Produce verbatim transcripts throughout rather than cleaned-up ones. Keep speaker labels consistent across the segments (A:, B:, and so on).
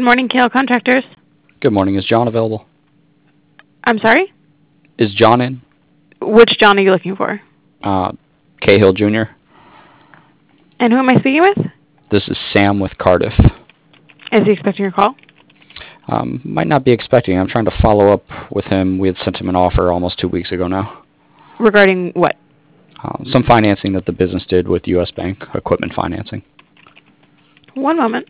A: morning, Kale Contractors.
B: Good morning. Is John available?
A: I'm sorry?
B: Is John in?
A: Which John are you looking for?
B: Uh, Cahill Junior
A: And who am I speaking with?
B: This is Sam with Cardiff.
A: Is he expecting your call?
B: Um, might not be expecting. I'm trying to follow up with him. We had sent him an offer almost two weeks ago now.
A: Regarding what?
B: Uh, some financing that the business did with U S Bank, equipment financing.
A: One moment.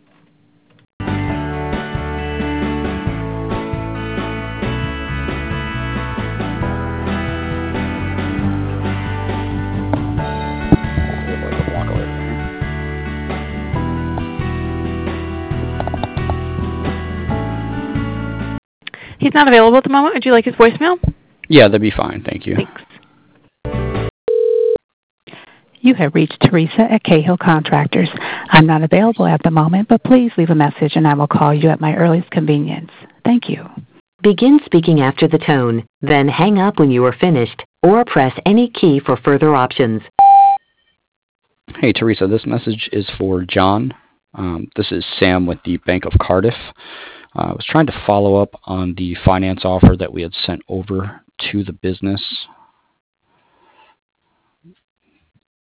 A: He's not available at the moment. Would you like his voicemail?
B: Yeah, that'd be fine. Thank you.
A: Thanks.
C: You have reached Teresa at Cahill Contractors. I'm not available at the moment, but please leave a message and I will call you at my earliest convenience. Thank you.
D: Begin speaking after the tone, then hang up when you are finished, or press any key for further options.
B: Hey, Teresa, this message is for John. Um, this is Sam with the Bank of Cardiff. Uh, I was trying to follow up on the finance offer that we had sent over to the business.